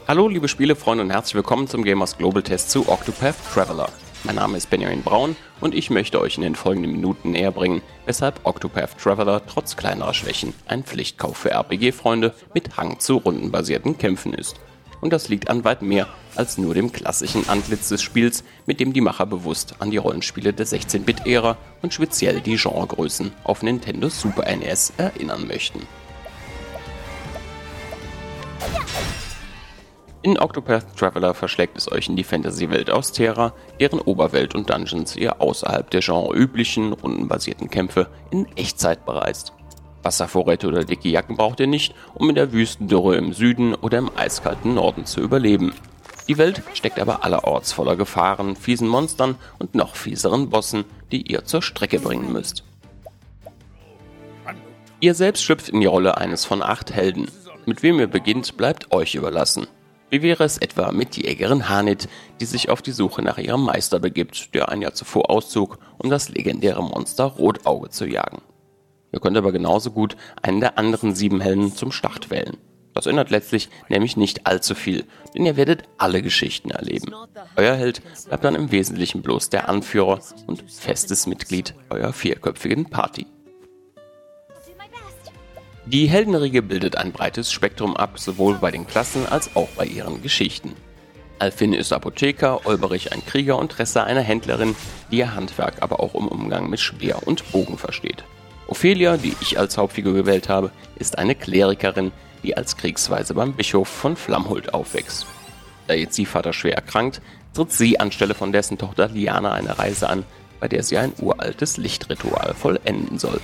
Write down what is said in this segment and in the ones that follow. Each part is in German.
Hallo liebe Spielefreunde und herzlich willkommen zum Gamers Global Test zu Octopath Traveler. Mein Name ist Benjamin Braun und ich möchte euch in den folgenden Minuten näher bringen, weshalb Octopath Traveler trotz kleinerer Schwächen ein Pflichtkauf für RPG-Freunde mit Hang zu rundenbasierten Kämpfen ist. Und das liegt an weit mehr als nur dem klassischen Antlitz des Spiels, mit dem die Macher bewusst an die Rollenspiele der 16-Bit-Ära und speziell die Genregrößen auf Nintendo Super NES erinnern möchten. In Octopath Traveler verschlägt es euch in die Fantasy-Welt aus Terra, deren Oberwelt und Dungeons ihr außerhalb der genreüblichen, rundenbasierten Kämpfe in Echtzeit bereist. Wasservorräte oder dicke Jacken braucht ihr nicht, um in der Wüstendürre im Süden oder im eiskalten Norden zu überleben. Die Welt steckt aber allerorts voller Gefahren, fiesen Monstern und noch fieseren Bossen, die ihr zur Strecke bringen müsst. Ihr selbst schlüpft in die Rolle eines von 8 Helden. Mit wem ihr beginnt, bleibt euch überlassen. Wie wäre es etwa mit Jägerin Hanit, die sich auf die Suche nach ihrem Meister begibt, der ein Jahr zuvor auszog, um das legendäre Monster Rotauge zu jagen. Ihr könnt aber genauso gut einen der anderen 7 Helden zum Start wählen. Das ändert letztlich nämlich nicht allzu viel, denn ihr werdet alle Geschichten erleben. Euer Held bleibt dann im Wesentlichen bloß der Anführer und festes Mitglied eurer 4-köpfigen Party. Die Heldenriege bildet ein breites Spektrum ab, sowohl bei den Klassen als auch bei ihren Geschichten. Alfin ist Apotheker, Olberich ein Krieger und Tressa eine Händlerin, die ihr Handwerk aber auch im Umgang mit Speer und Bogen versteht. Ophelia, die ich als Hauptfigur gewählt habe, ist eine Klerikerin, die als Kriegsweise beim Bischof von Flamhult aufwächst. Da ihr Ziehvater schwer erkrankt, tritt sie anstelle von dessen Tochter Liana eine Reise an, bei der sie ein uraltes Lichtritual vollenden soll.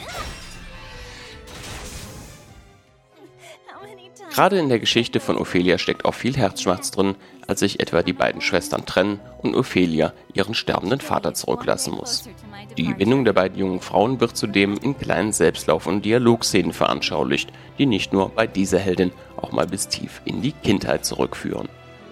Gerade in der Geschichte von Ophelia steckt auch viel Herzschmerz drin, als sich etwa die beiden Schwestern trennen und Ophelia ihren sterbenden Vater zurücklassen muss. Die Bindung der beiden jungen Frauen wird zudem in kleinen Selbstlauf- und Dialogszenen veranschaulicht, die nicht nur bei dieser Heldin auch mal bis tief in die Kindheit zurückführen.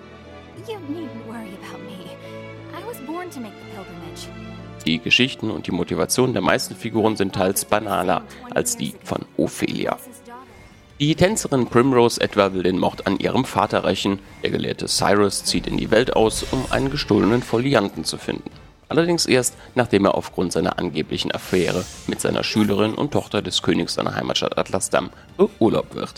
Die Geschichten und die Motivation der meisten Figuren sind teils banaler als die von Ophelia. Die Tänzerin Primrose etwa will den Mord an ihrem Vater rächen, der Gelehrte Cyrus zieht in die Welt aus, um einen gestohlenen Folianten zu finden. Allerdings erst, nachdem er aufgrund seiner angeblichen Affäre mit seiner Schülerin und Tochter des Königs seiner Heimatstadt Atlasdam beurlaubt wird.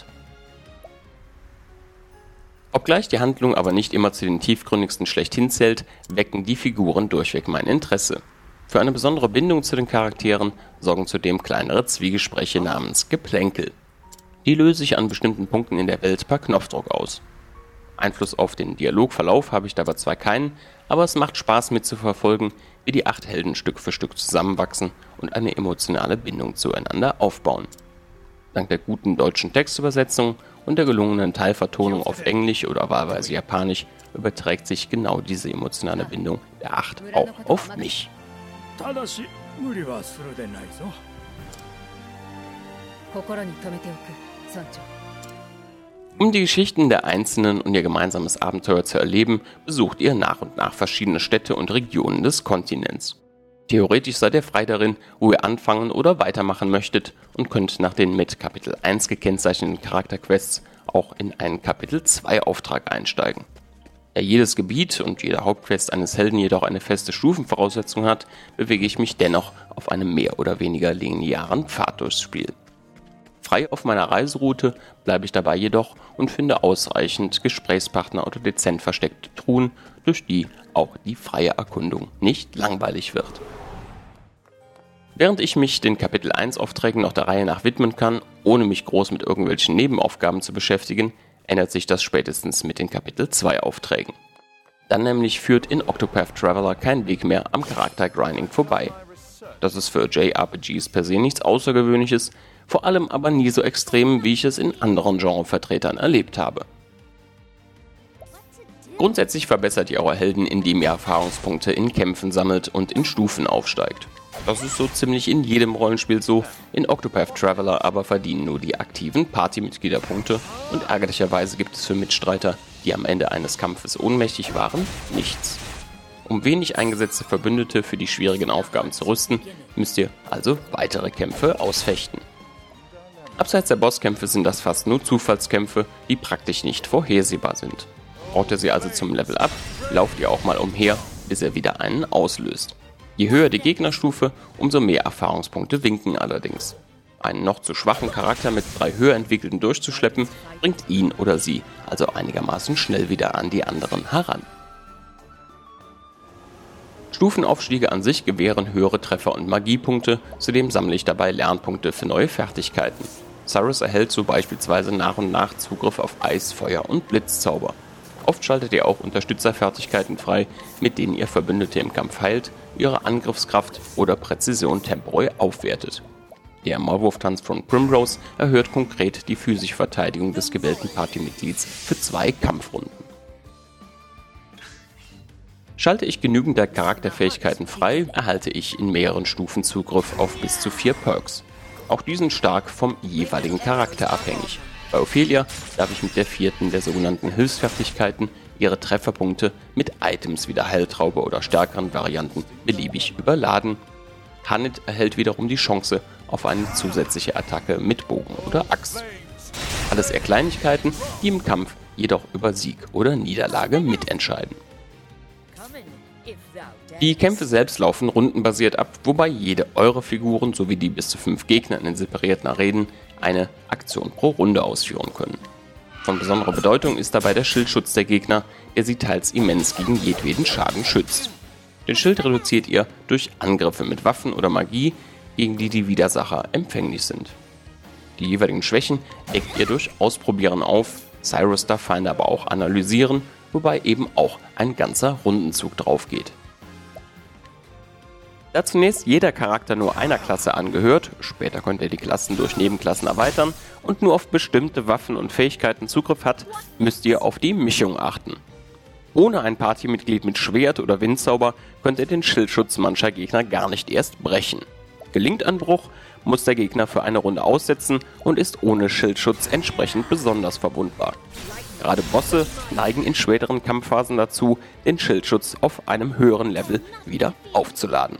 Obgleich die Handlung aber nicht immer zu den tiefgründigsten schlechthin zählt, wecken die Figuren durchweg mein Interesse. Für eine besondere Bindung zu den Charakteren sorgen zudem kleinere Zwiegespräche namens Geplänkel. Die löse ich an bestimmten Punkten in der Welt per Knopfdruck aus. Einfluss auf den Dialogverlauf habe ich dabei zwar keinen, aber es macht Spaß mitzuverfolgen, wie die 8 Helden Stück für Stück zusammenwachsen und eine emotionale Bindung zueinander aufbauen. Dank der guten deutschen Textübersetzung und der gelungenen Teilvertonung auf Englisch oder wahlweise Japanisch überträgt sich genau diese emotionale Bindung der 8 auch auf mich. Um die Geschichten der Einzelnen und ihr gemeinsames Abenteuer zu erleben, besucht ihr nach und nach verschiedene Städte und Regionen des Kontinents. Theoretisch seid ihr frei darin, wo ihr anfangen oder weitermachen möchtet und könnt nach den mit Kapitel 1 gekennzeichneten Charakterquests auch in einen Kapitel 2 Auftrag einsteigen. Da jedes Gebiet und jede Hauptquest eines Helden jedoch eine feste Stufenvoraussetzung hat, bewege ich mich dennoch auf einem mehr oder weniger linearen Pfad durchs Spiel. Frei auf meiner Reiseroute bleibe ich dabei jedoch und finde ausreichend Gesprächspartner oder dezent versteckte Truhen, durch die auch die freie Erkundung nicht langweilig wird. Während ich mich den Kapitel 1 Aufträgen noch der Reihe nach widmen kann, ohne mich groß mit irgendwelchen Nebenaufgaben zu beschäftigen, ändert sich das spätestens mit den Kapitel 2 Aufträgen. Dann nämlich führt in Octopath Traveler kein Weg mehr am Charaktergrinding vorbei. Das ist für JRPGs per se nichts Außergewöhnliches, vor allem aber nie so extrem, wie ich es in anderen Genrevertretern erlebt habe. Grundsätzlich verbessert ihr eure Helden, indem ihr Erfahrungspunkte in Kämpfen sammelt und in Stufen aufsteigt. Das ist so ziemlich in jedem Rollenspiel so, in Octopath Traveler aber verdienen nur die aktiven Partymitglieder Punkte und ärgerlicherweise gibt es für Mitstreiter, die am Ende eines Kampfes ohnmächtig waren, nichts. Um wenig eingesetzte Verbündete für die schwierigen Aufgaben zu rüsten, müsst ihr also weitere Kämpfe ausfechten. Abseits der Bosskämpfe sind das fast nur Zufallskämpfe, die praktisch nicht vorhersehbar sind. Braucht ihr sie also zum Level Up, lauft ihr auch mal umher, bis er wieder einen auslöst. Je höher die Gegnerstufe, umso mehr Erfahrungspunkte winken allerdings. Einen noch zu schwachen Charakter mit 3 höher entwickelten durchzuschleppen, bringt ihn oder sie also einigermaßen schnell wieder an die anderen heran. Stufenaufstiege an sich gewähren höhere Treffer- und Magiepunkte, zudem sammle ich dabei Lernpunkte für neue Fertigkeiten. Cyrus erhält so beispielsweise nach und nach Zugriff auf Eis-, Feuer- und Blitzzauber. Oft schaltet ihr auch Unterstützerfertigkeiten frei, mit denen ihr Verbündete im Kampf heilt, ihre Angriffskraft oder Präzision temporär aufwertet. Der Maulwurftanz von Primrose erhöht konkret die physische Verteidigung des gewählten Partymitglieds für 2 Kampfrunden. Schalte ich genügend der Charakterfähigkeiten frei, erhalte ich in mehreren Stufen Zugriff auf bis zu 4 Perks. Auch die sind stark vom jeweiligen Charakter abhängig. Bei Ophelia darf ich mit der 4. der sogenannten Hilfsfertigkeiten ihre Trefferpunkte mit Items wie der Heiltraube oder stärkeren Varianten beliebig überladen. Hanit erhält wiederum die Chance auf eine zusätzliche Attacke mit Bogen oder Axt. Alles eher Kleinigkeiten, die im Kampf jedoch über Sieg oder Niederlage mitentscheiden. Die Kämpfe selbst laufen rundenbasiert ab, wobei jede eurer Figuren sowie die bis zu 5 Gegner in den separierten Arenen eine Aktion pro Runde ausführen können. Von besonderer Bedeutung ist dabei der Schildschutz der Gegner, der sie teils immens gegen jedweden Schaden schützt. Den Schild reduziert ihr durch Angriffe mit Waffen oder Magie, gegen die die Widersacher empfänglich sind. Die jeweiligen Schwächen deckt ihr durch Ausprobieren auf, Cyrus darf Feinde aber auch analysieren, wobei eben auch ein ganzer Rundenzug drauf geht. Da zunächst jeder Charakter nur einer Klasse angehört, später könnt ihr die Klassen durch Nebenklassen erweitern und nur auf bestimmte Waffen und Fähigkeiten Zugriff hat, müsst ihr auf die Mischung achten. Ohne ein Partymitglied mit Schwert oder Windzauber könnt ihr den Schildschutz mancher Gegner gar nicht erst brechen. Gelingt ein Bruch, muss der Gegner für eine Runde aussetzen und ist ohne Schildschutz entsprechend besonders verwundbar. Gerade Bosse neigen in späteren Kampfphasen dazu, den Schildschutz auf einem höheren Level wieder aufzuladen.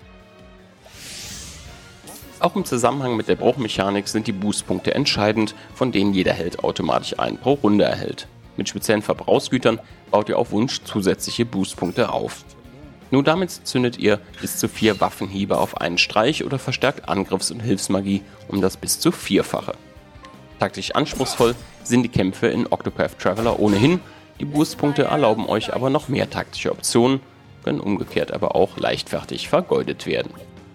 Auch im Zusammenhang mit der Bruchmechanik sind die Boostpunkte entscheidend, von denen jeder Held automatisch einen pro Runde erhält. Mit speziellen Verbrauchsgütern baut ihr auf Wunsch zusätzliche Boostpunkte auf. Nur damit zündet ihr bis zu 4 Waffenhiebe auf einen Streich oder verstärkt Angriffs- und Hilfsmagie um das bis zu 4-fache. Taktisch anspruchsvoll sind die Kämpfe in Octopath Traveler ohnehin, die Boostpunkte erlauben euch aber noch mehr taktische Optionen, können umgekehrt aber auch leichtfertig vergeudet werden.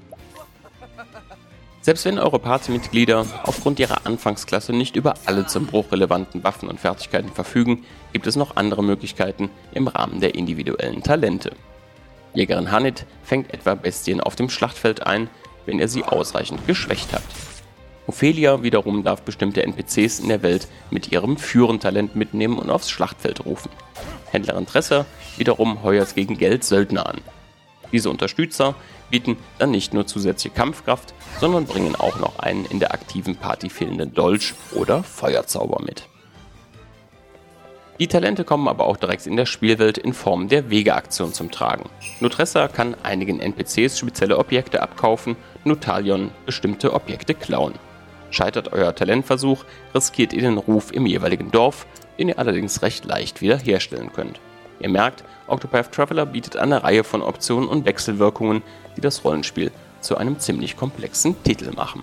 Selbst wenn eure Partymitglieder aufgrund ihrer Anfangsklasse nicht über alle zum Bruch relevanten Waffen und Fertigkeiten verfügen, gibt es noch andere Möglichkeiten im Rahmen der individuellen Talente. Jägerin Hanit fängt etwa Bestien auf dem Schlachtfeld ein, wenn ihr sie ausreichend geschwächt habt. Ophelia wiederum darf bestimmte NPCs in der Welt mit ihrem Führen-Talent mitnehmen und aufs Schlachtfeld rufen. Händlerin Tressa wiederum heuert gegen Geld Söldner an. Diese Unterstützer bieten dann nicht nur zusätzliche Kampfkraft, sondern bringen auch noch einen in der aktiven Party fehlenden Dolch oder Feuerzauber mit. Die Talente kommen aber auch direkt in der Spielwelt in Form der Wegeaktion zum Tragen. Nutressa kann einigen NPCs spezielle Objekte abkaufen, Nutalion bestimmte Objekte klauen. Scheitert euer Talentversuch, riskiert ihr den Ruf im jeweiligen Dorf, den ihr allerdings recht leicht wiederherstellen könnt. Ihr merkt, Octopath Traveler bietet eine Reihe von Optionen und Wechselwirkungen, die das Rollenspiel zu einem ziemlich komplexen Titel machen.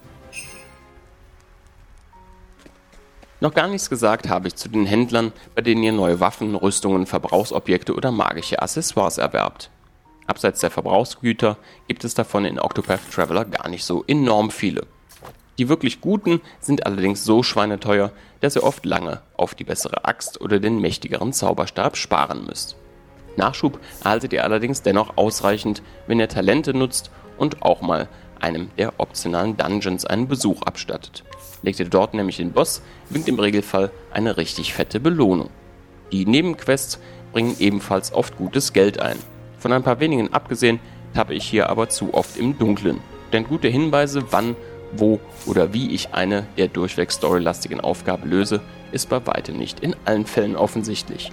Noch gar nichts gesagt habe ich zu den Händlern, bei denen ihr neue Waffen, Rüstungen, Verbrauchsobjekte oder magische Accessoires erwerbt. Abseits der Verbrauchsgüter gibt es davon in Octopath Traveler gar nicht so enorm viele. Die wirklich guten sind allerdings so schweineteuer, dass ihr oft lange auf die bessere Axt oder den mächtigeren Zauberstab sparen müsst. Nachschub erhaltet ihr allerdings dennoch ausreichend, wenn ihr Talente nutzt und auch mal einem der optionalen Dungeons einen Besuch abstattet. Legt ihr dort nämlich den Boss, winkt im Regelfall eine richtig fette Belohnung. Die Nebenquests bringen ebenfalls oft gutes Geld ein. Von ein paar wenigen abgesehen, tappe ich hier aber zu oft im Dunkeln. Denn gute Hinweise, wann, wo oder wie ich eine der durchweg storylastigen Aufgaben löse, ist bei weitem nicht in allen Fällen offensichtlich.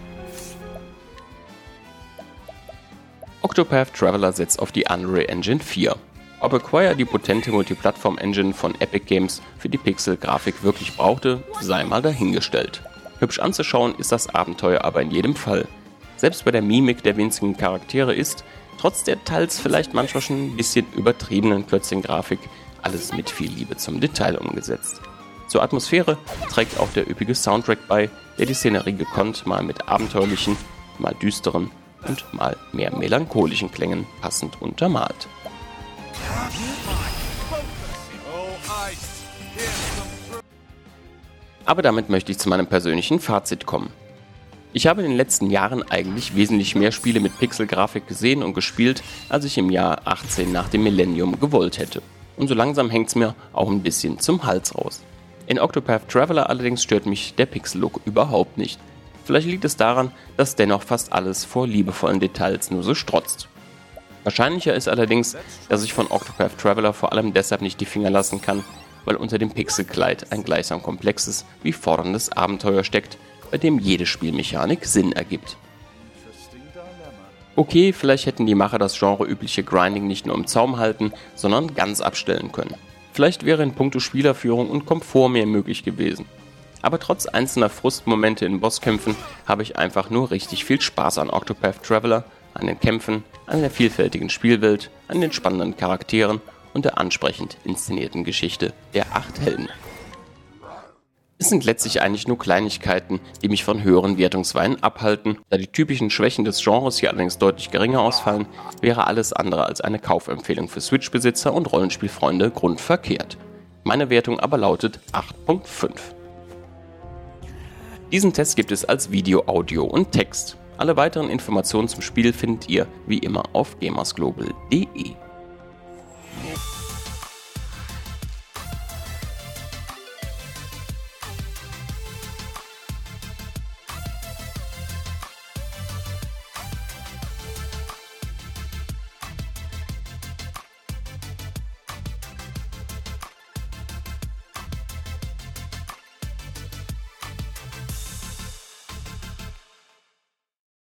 Octopath Traveler setzt auf die Unreal Engine 4. Ob Acquire die potente Multiplattform-Engine von Epic Games für die Pixel-Grafik wirklich brauchte, sei mal dahingestellt. Hübsch anzuschauen ist das Abenteuer aber in jedem Fall. Selbst bei der Mimik der winzigen Charaktere ist, trotz der teils vielleicht manchmal schon ein bisschen übertriebenen Klötzchen-Grafik, alles mit viel Liebe zum Detail umgesetzt. Zur Atmosphäre trägt auch der üppige Soundtrack bei, der die Szenerie gekonnt mal mit abenteuerlichen, mal düsteren und mal mehr melancholischen Klängen passend untermalt. Aber damit möchte ich zu meinem persönlichen Fazit kommen. Ich habe in den letzten Jahren eigentlich wesentlich mehr Spiele mit Pixelgrafik gesehen und gespielt, als ich im Jahr 18 nach dem Millennium gewollt hätte. Und so langsam hängt's mir auch ein bisschen zum Hals raus. In Octopath Traveler allerdings stört mich der Pixel-Look überhaupt nicht. Vielleicht liegt es daran, dass dennoch fast alles vor liebevollen Details nur so strotzt. Wahrscheinlicher ist allerdings, dass ich von Octopath Traveler vor allem deshalb nicht die Finger lassen kann, weil unter dem Pixelkleid ein gleichsam komplexes wie forderndes Abenteuer steckt, bei dem jede Spielmechanik Sinn ergibt. Okay, vielleicht hätten die Macher das genreübliche Grinding nicht nur im Zaum halten, sondern ganz abstellen können. Vielleicht wäre in puncto Spielerführung und Komfort mehr möglich gewesen. Aber trotz einzelner Frustmomente in Bosskämpfen habe ich einfach nur richtig viel Spaß an Octopath Traveler, an den Kämpfen, an der vielfältigen Spielwelt, an den spannenden Charakteren und der ansprechend inszenierten Geschichte der 8 Helden. Es sind letztlich eigentlich nur Kleinigkeiten, die mich von höheren Wertungsweinen abhalten. Da die typischen Schwächen des Genres hier allerdings deutlich geringer ausfallen, wäre alles andere als eine Kaufempfehlung für Switch-Besitzer und Rollenspielfreunde grundverkehrt. Meine Wertung aber lautet 8.5. Diesen Test gibt es als Video, Audio und Text. Alle weiteren Informationen zum Spiel findet ihr wie immer auf gamersglobal.de.